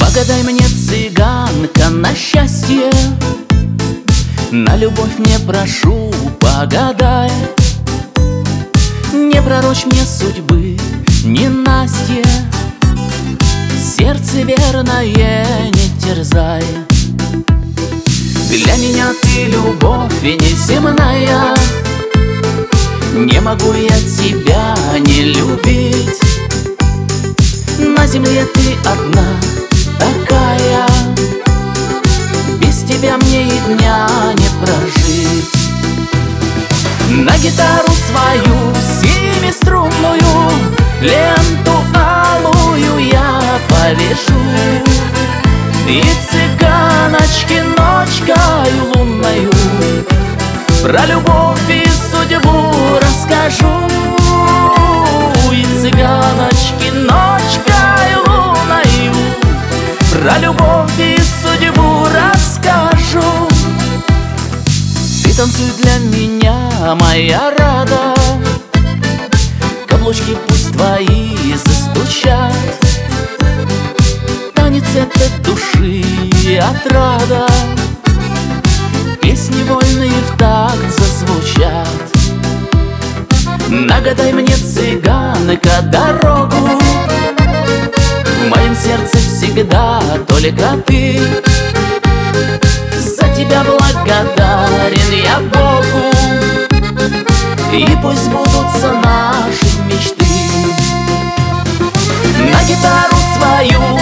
Погадай мне, цыганка, на счастье, на любовь мне прошу, погадай. Не пророчь мне судьбы, не Настя, сердце верное не терзай. Для меня ты любовь и неземная, не могу я тебя не любить. На земле ты одна такая, без тебя мне и дня не прожить. На гитару свою семиструнную ленту алую я повешу, и цыганочке ночкою лунною про любовь и судьбу расскажу. И цыганочке ночкою лунною про любовь и судьбу расскажу. Ты танцуй для меня, моя рада, каблучки пусть твои застучат. Танец это души отрада, песни вольные в такт зазвучат. Нагадай мне, цыганка, дорогу, в моем сердце всегда только ты. За тебя благодарен я Богу, и пусть сбудутся наши мечты. На гитару свою